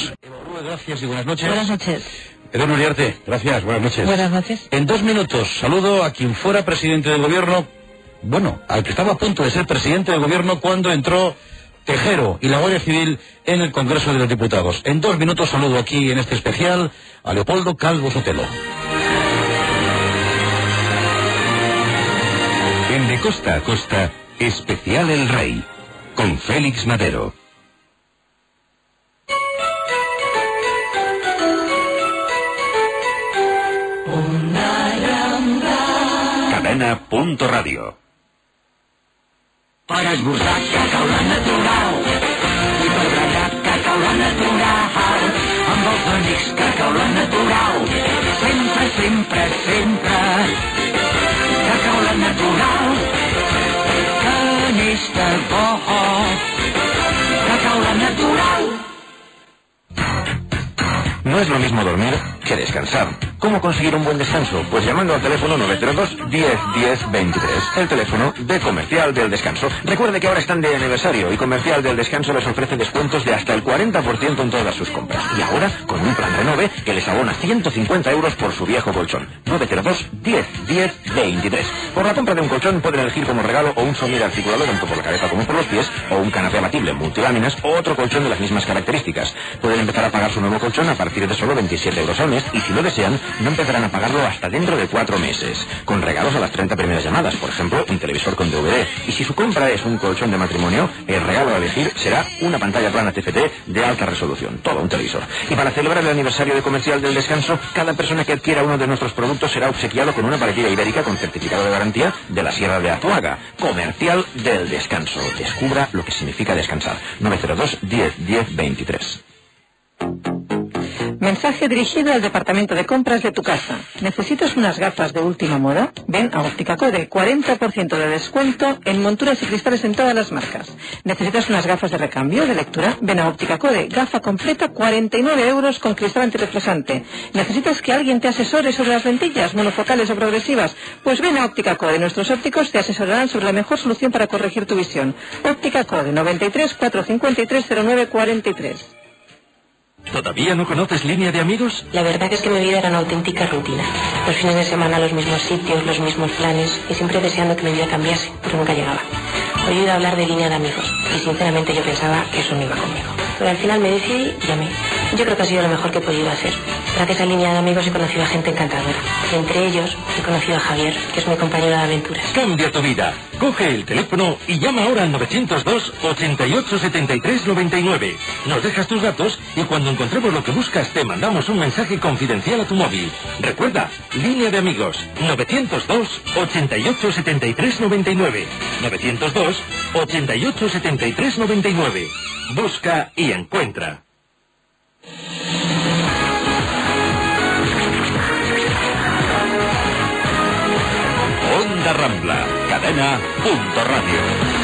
minutos. Gracias y buenas noches. Buenas noches. Edurne Uriarte, gracias, buenas noches. Buenas noches. En 2 minutos saludo a quien fuera presidente del gobierno, al que estaba a punto de ser presidente del gobierno cuando entró Tejero y la Guardia Civil en el Congreso de los Diputados. En 2 minutos saludo aquí en este especial a Leopoldo Calvo Sotelo. En De Costa a Costa, especial El Rey, con Félix Madero. Cadena.radio. Per esmorzar cacaula natural i per berenar cacaula natural, amb els amics cacaula natural, sempre, sempre, sempre. Cacaula natural, que n'és de bo. Cacaula natural. No es lo mismo dormir que descansar. ¿Cómo conseguir un buen descanso? Pues llamando al teléfono 902 10 10 23, el teléfono de Comercial del Descanso. Recuerde que ahora están de aniversario y Comercial del Descanso les ofrece descuentos de hasta el 40% en todas sus compras. Y ahora, con un plan Renove que les abona 150 euros por su viejo colchón. 902 10 10 23. Por la compra de un colchón pueden elegir como regalo o un somier articulado tanto por la cabeza como por los pies, o un canapé abatible multiláminas o otro colchón de las mismas características. Pueden empezar a pagar su nuevo colchón a partir de solo 27 euros al mes y si lo desean, no empezarán a pagarlo hasta dentro de 4 meses, con regalos a las 30 primeras llamadas, por ejemplo, un televisor con DVD. Y si su compra es un colchón de matrimonio, el regalo a elegir será una pantalla plana TFT de alta resolución, todo un televisor. Y para celebrar el aniversario de Comercial del Descanso, cada persona que adquiera uno de nuestros productos será obsequiado con una paletilla ibérica con certificado de garantía de la Sierra de Azuaga. Comercial del Descanso. Descubra lo que significa descansar. 902 10 10 23. Mensaje dirigido al departamento de compras de tu casa. ¿Necesitas unas gafas de última moda? Ven a Óptica Code, 40% de descuento en monturas y cristales en todas las marcas. ¿Necesitas unas gafas de recambio, de lectura? Ven a Óptica Code, gafa completa, 49 euros con cristal antirreflejante. ¿Necesitas que alguien te asesore sobre las lentillas, monofocales o progresivas? Pues ven a Óptica Code, nuestros ópticos te asesorarán sobre la mejor solución para corregir tu visión. Óptica Code, 93 453 09 43. ¿Todavía no conoces Línea de Amigos? La verdad que es que mi vida era una auténtica rutina. Los fines de semana los mismos sitios, los mismos planes y siempre deseando que mi vida cambiase, pero nunca llegaba. He oído hablar de Línea de Amigos y sinceramente yo pensaba que eso no iba conmigo. Pero al final me decidí y llamé. Yo creo que ha sido lo mejor que he podido hacer. Gracias a Línea de Amigos he conocido a gente encantadora. Y entre ellos he conocido a Javier, que es mi compañero de aventuras. Cambia tu vida. Coge el teléfono y llama ahora al 902 88 73 99. Nos dejas tus datos y cuando encontremos lo que buscas te mandamos un mensaje confidencial a tu móvil. Recuerda, Línea de Amigos, 902 88 73 99. 902 88 73 99. Busca y encuentra. Onda Rambla, cadena.radio.